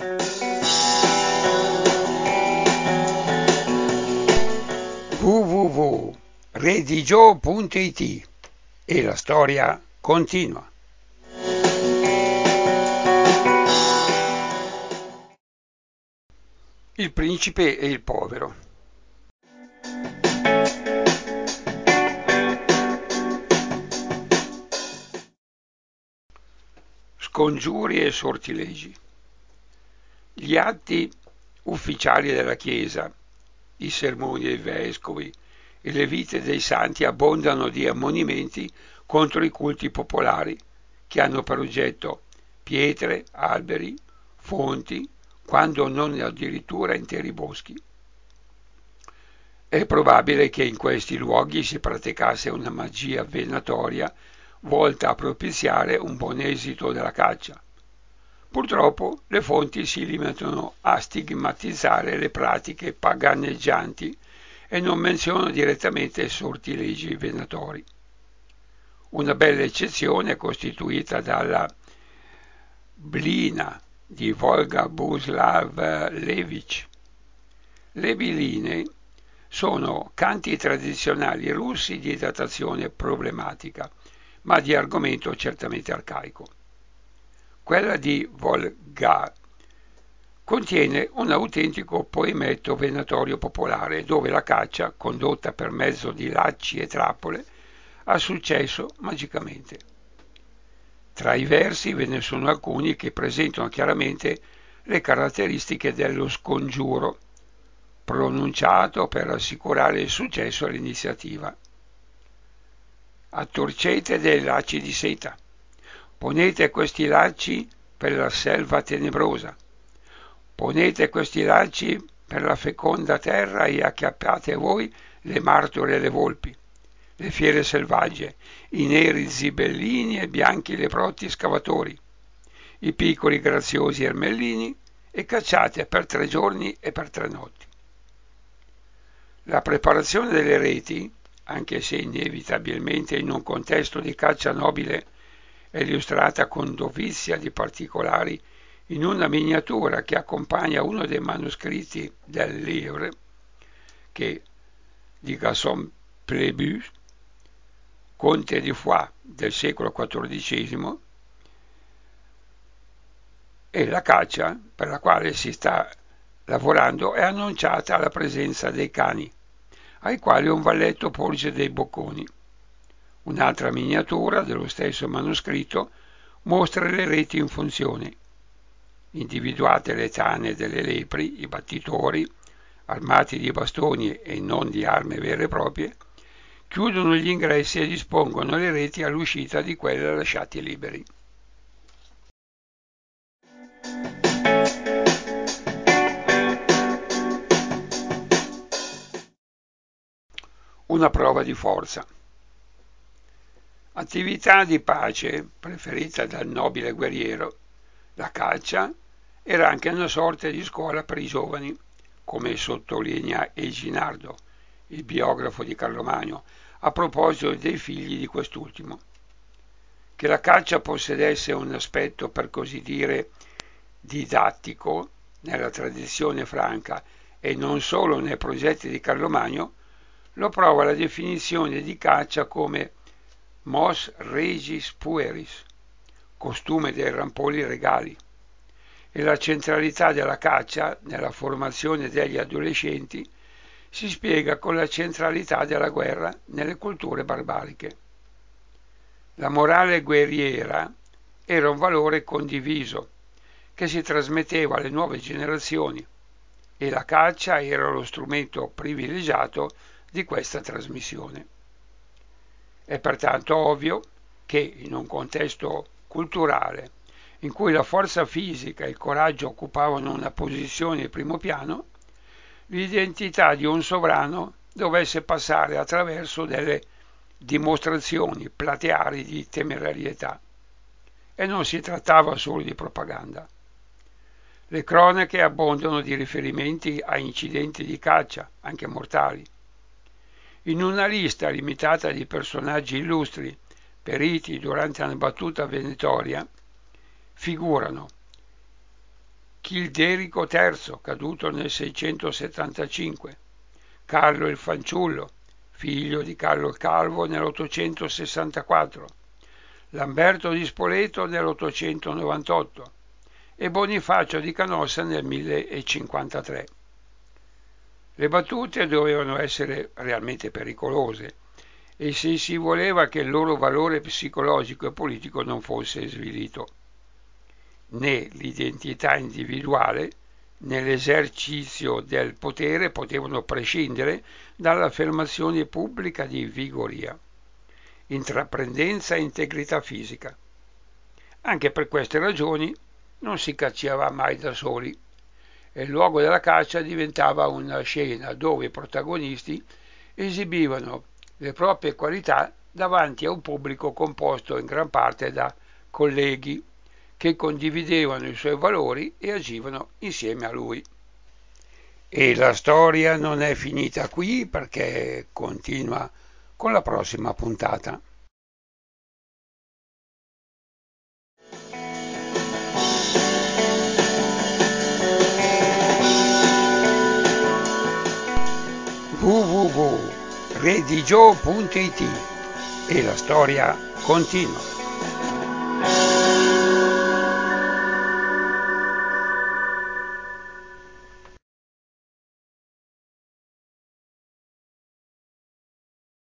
www.redigio.it e la storia continua. Il principe e il povero. Scongiuri e sortilegi. Gli atti ufficiali della Chiesa, i sermoni dei vescovi e le vite dei santi abbondano di ammonimenti contro i culti popolari che hanno per oggetto pietre, alberi, fonti, quando non addirittura interi boschi. È probabile che in questi luoghi si praticasse una magia venatoria volta a propiziare un buon esito della caccia. Purtroppo le fonti si limitano a stigmatizzare le pratiche paganeggianti e non menzionano direttamente sortilegi venatori. Una bella eccezione è costituita dalla Blina di Volga Bohuslav Levich. Le biline sono canti tradizionali russi di datazione problematica, ma di argomento certamente arcaico. Quella di Volga contiene un autentico poemetto venatorio popolare dove la caccia, condotta per mezzo di lacci e trappole, ha successo magicamente. Tra i versi ve ne sono alcuni che presentano chiaramente le caratteristiche dello scongiuro, pronunciato per assicurare il successo all'iniziativa. Attorcete dei lacci di seta, ponete questi lacci per la selva tenebrosa, ponete questi lacci per la feconda terra e acchiappate voi le martore e le volpi, le fiere selvagge, i neri zibellini e bianchi leprotti scavatori, i piccoli graziosi ermellini e cacciate per 3 giorni e per 3 notti. La preparazione delle reti, anche se inevitabilmente in un contesto di caccia nobile, è illustrata con dovizia di particolari in una miniatura che accompagna uno dei manoscritti del Livre, che di Gaston Plébus, conte di Foix del secolo XIV, e la caccia per la quale si sta lavorando è annunciata alla presenza dei cani, ai quali un valletto porge dei bocconi. Un'altra miniatura dello stesso manoscritto mostra le reti in funzione. Individuate le tane delle lepri, i battitori, armati di bastoni e non di armi vere e proprie, chiudono gli ingressi e dispongono le reti all'uscita di quelle lasciati liberi. Una prova di forza. Attività di pace preferita dal nobile guerriero, la caccia era anche una sorta di scuola per i giovani, come sottolinea Eginardo, il biografo di Carlo Magno, a proposito dei figli di quest'ultimo. Che la caccia possedesse un aspetto, per così dire, didattico nella tradizione franca e non solo nei progetti di Carlo Magno, lo prova la definizione di caccia come mos regis pueris, costume dei rampolli regali, e la centralità della caccia nella formazione degli adolescenti si spiega con la centralità della guerra nelle culture barbariche. La morale guerriera era un valore condiviso che si trasmetteva alle nuove generazioni e la caccia era lo strumento privilegiato di questa trasmissione. È pertanto ovvio che in un contesto culturale in cui la forza fisica e il coraggio occupavano una posizione di primo piano, l'identità di un sovrano dovesse passare attraverso delle dimostrazioni plateali di temerarietà. E non si trattava solo di propaganda. Le cronache abbondano di riferimenti a incidenti di caccia, anche mortali. In una lista limitata di personaggi illustri periti durante una battuta venatoria figurano Childerico III, caduto nel 675, Carlo il Fanciullo, figlio di Carlo il Calvo nell'864, Lamberto di Spoleto nell'898 e Bonifacio di Canossa nel 1053. Le battute dovevano essere realmente pericolose e se si voleva che il loro valore psicologico e politico non fosse svilito. Né l'identità individuale né l'esercizio del potere potevano prescindere dall'affermazione pubblica di vigoria, intraprendenza e integrità fisica. Anche per queste ragioni non si cacciava mai da soli e il luogo della caccia diventava una scena dove i protagonisti esibivano le proprie qualità davanti a un pubblico composto in gran parte da colleghi che condividevano i suoi valori e agivano insieme a lui. E la storia non è finita qui perché continua con la prossima puntata. www.redigio.it e la storia continua.